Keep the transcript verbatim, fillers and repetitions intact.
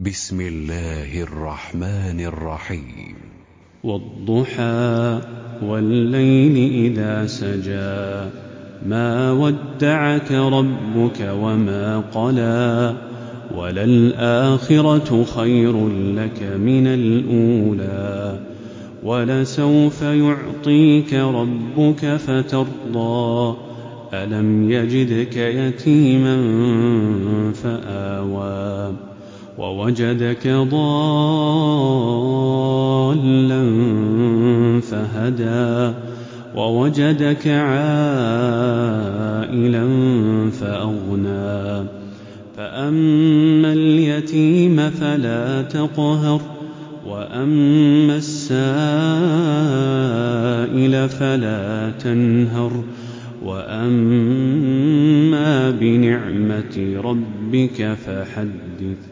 بسم الله الرحمن الرحيم. والضحى والليل إذا سجى ما ودعك ربك وما قلى وللآخرة خير لك من الأولى ولسوف يعطيك ربك فترضى ألم يجدك يتيما فآوى ووجدك ضالا فهدى ووجدك عائلا فأغنى فأما اليتيم فلا تقهر وأما السائل فلا تنهر وأما بنعمة ربك فحدث.